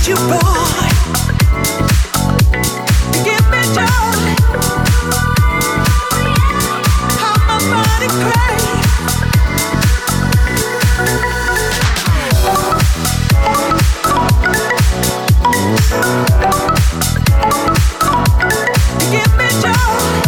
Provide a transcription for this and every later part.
you, boy. You give me joy. How my body craves. You give me joy.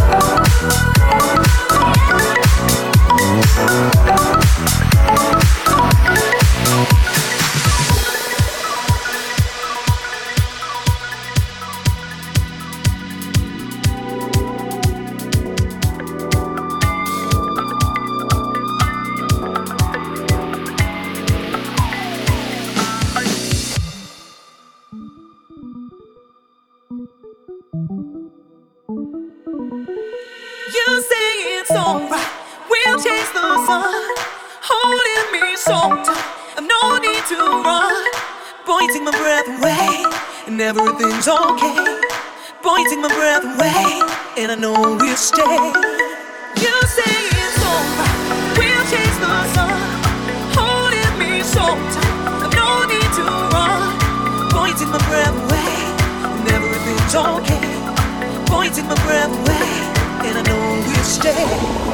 You say it's alright, we'll chase the sun. Holding me so tight, I've no need to run. Boy, you take my breath away, and everything's okay. Boy, you take my breath away, and I know we'll stay. You say it's alright, we'll chase the sun. Holding me so tight, I've no need to run. Boy, you take my breath away, and everything's okay. Boy, you take my breath away, and I know we'll stay.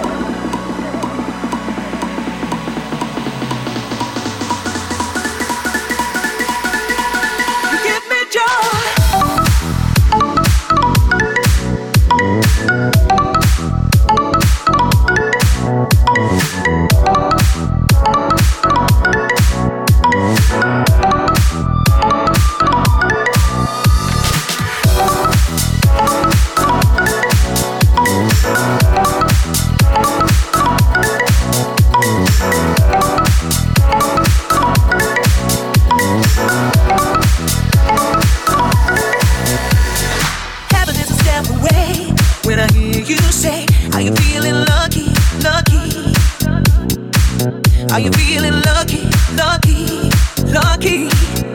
When I hear you say, are you feeling lucky, lucky? Are you feeling lucky, lucky, lucky?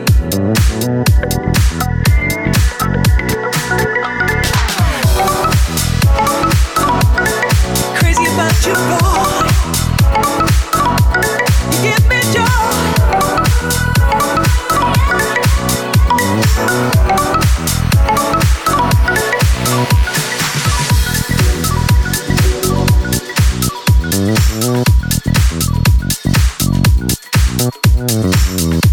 Crazy about you, boy. You give me joy. Mm-hmm.